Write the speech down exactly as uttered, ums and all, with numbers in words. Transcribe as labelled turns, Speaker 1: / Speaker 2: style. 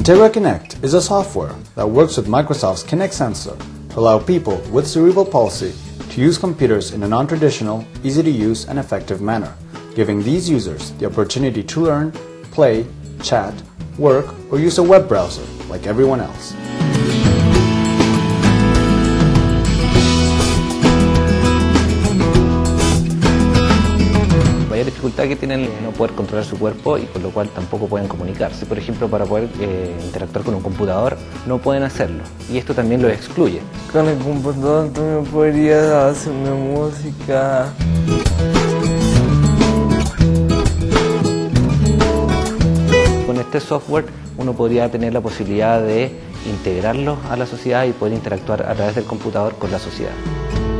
Speaker 1: Integra Connect is a software that works with Microsoft's Kinect sensor to allow people with cerebral palsy to use computers in a non-traditional, easy-to-use and effective manner, giving these users the opportunity to learn, play, chat, work, or use a web browser like everyone else.
Speaker 2: La dificultad que tienen es no poder controlar su cuerpo y con lo cual tampoco pueden comunicarse. Por ejemplo, para poder eh, interactuar con un computador no pueden hacerlo y esto también los excluye.
Speaker 3: Con el computador también podría hacerme música.
Speaker 2: Con este software uno podría tener la posibilidad de integrarlos a la sociedad y poder interactuar a través del computador con la sociedad.